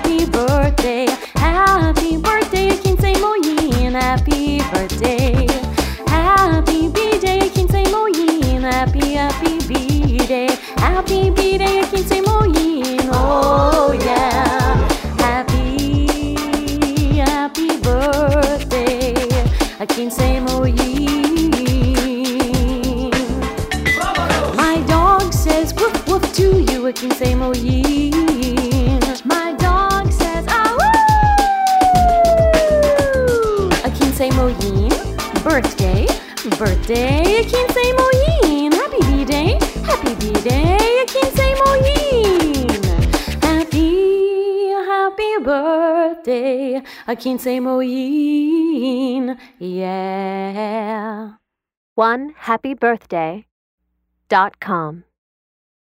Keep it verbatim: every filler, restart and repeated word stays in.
happy birthday, happy birthday, quince moyin, happy birthday, happy b-day, quince moyin, happy, happy b-day, happy b-day, quince moyin, oh yeah, happy, happy birthday, quince moyin. My dog says woof woof to you, quince moyin. My dog says ah woo, quince moyin. Birthday, birthday, quince moyin. Happy b-day, happy b-day, quince moyin. Happy, happy birthday, quince moyin. Yeah. One happy birthday dot com